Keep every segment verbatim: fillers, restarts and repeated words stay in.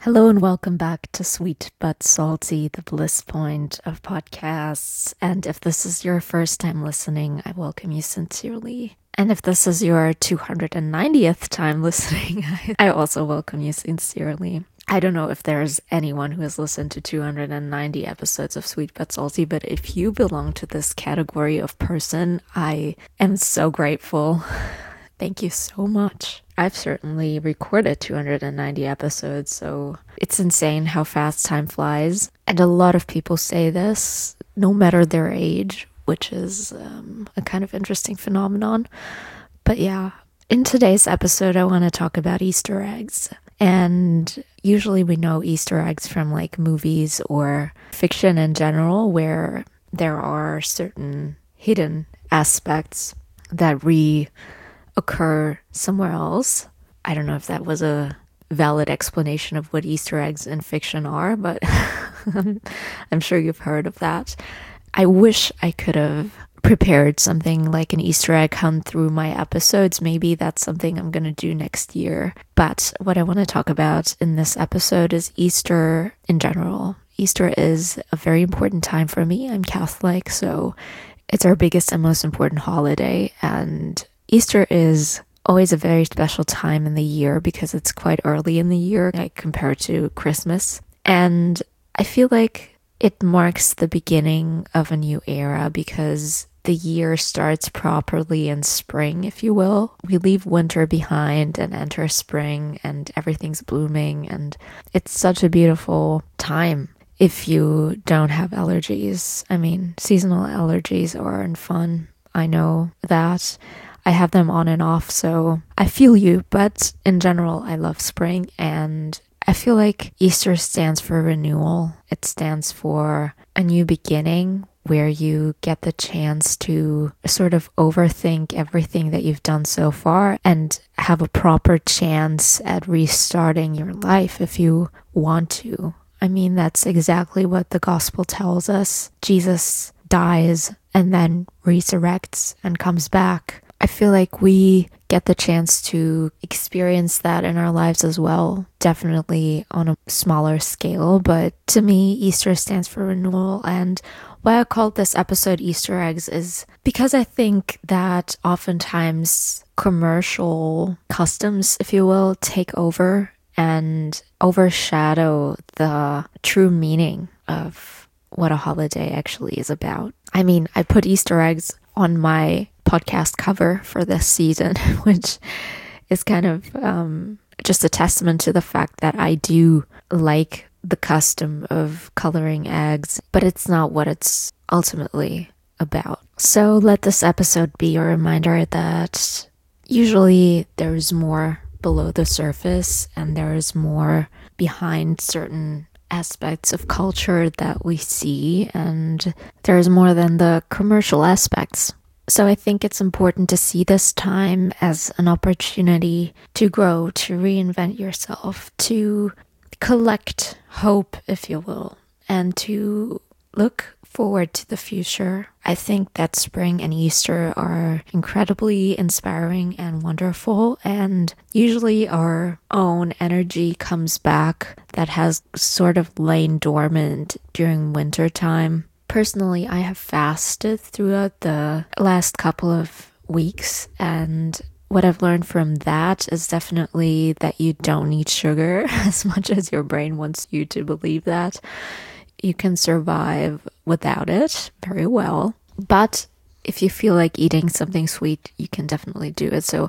Hello and welcome back to Sweet But Salty, the bliss point of podcasts. And if this is your first time listening, I welcome you sincerely. And if this is your two hundred ninetieth time listening, I also welcome you sincerely. I don't know if there's anyone who has listened to two hundred ninety episodes of Sweet But Salty, but if you belong to this category of person, I am so grateful. Thank you so much. I've certainly recorded two hundred ninety episodes, so it's insane how fast time flies. And a lot of people say this, no matter their age, which is um, a kind of interesting phenomenon. But yeah, in today's episode, I want to talk about Easter eggs. And usually we know Easter eggs from like movies or fiction in general, where there are certain hidden aspects that re occur somewhere else. I don't know if that was a valid explanation of what Easter eggs in fiction are, but I'm sure you've heard of that. I wish I could have prepared something like an Easter egg hunt through my episodes. Maybe that's something I'm going to do next year. But what I want to talk about in this episode is Easter in general. Easter is a very important time for me. I'm Catholic, so it's our biggest and most important holiday, and Easter is always a very special time in the year because it's quite early in the year, like compared to Christmas. And I feel like it marks the beginning of a new era because the year starts properly in spring, if you will. We leave winter behind and enter spring, and everything's blooming, and it's such a beautiful time if you don't have allergies. I mean, seasonal allergies aren't fun. I know that. I have them on and off, so I feel you, but in general, I love spring, and I feel like Easter stands for renewal. It stands for a new beginning where you get the chance to sort of overthink everything that you've done so far and have a proper chance at restarting your life if you want to. I mean, that's exactly what the gospel tells us. Jesus dies and then resurrects and comes back. I feel like we get the chance to experience that in our lives as well, definitely on a smaller scale, but to me, Easter stands for renewal, and why I called this episode Easter eggs is because I think that oftentimes commercial customs, if you will, take over and overshadow the true meaning of what a holiday actually is about. I mean, I put Easter eggs on my podcast cover for this season, which is kind of um, just a testament to the fact that I do like the custom of coloring eggs, but it's not what it's ultimately about. So let this episode be a reminder that usually there's more below the surface and there is more behind certain aspects of culture that we see, and there's more than the commercial aspects. So I think it's important to see this time as an opportunity to grow, to reinvent yourself, to collect hope, if you will, and to look forward to the future. I think that spring and Easter are incredibly inspiring and wonderful, and usually our own energy comes back that has sort of lain dormant during winter time. Personally, I have fasted throughout the last couple of weeks, and what I've learned from that is definitely that you don't need sugar as much as your brain wants you to believe that. You can survive without it very well, but if you feel like eating something sweet, you can definitely do it. So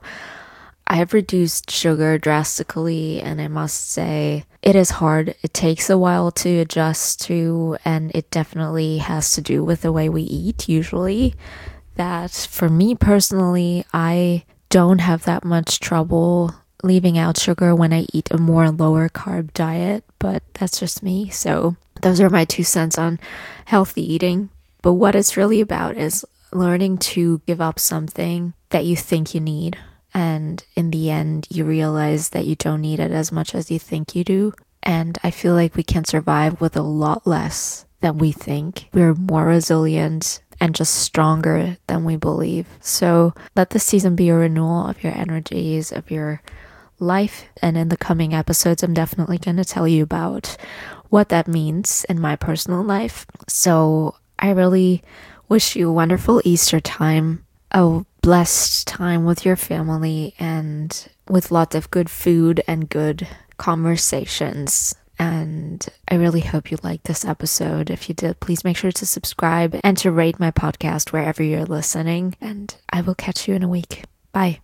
I have reduced sugar drastically, and I must say it is hard. It takes a while to adjust to, and it definitely has to do with the way we eat usually. That for me personally, I don't have that much trouble leaving out sugar when I eat a more lower carb diet, but that's just me. So those are my two cents on healthy eating. But what it's really about is learning to give up something that you think you need. And in the end, you realize that you don't need it as much as you think you do. And I feel like we can survive with a lot less than we think. We're more resilient and just stronger than we believe. So let this season be a renewal of your energies, of your life. And in the coming episodes, I'm definitely going to tell you about what that means in my personal life. So I really wish you a wonderful Easter time, a blessed time with your family, and with lots of good food and good conversations. And I really hope you liked this episode. If you did, please make sure to subscribe and to rate my podcast wherever you're listening. And I will catch you in a week. Bye.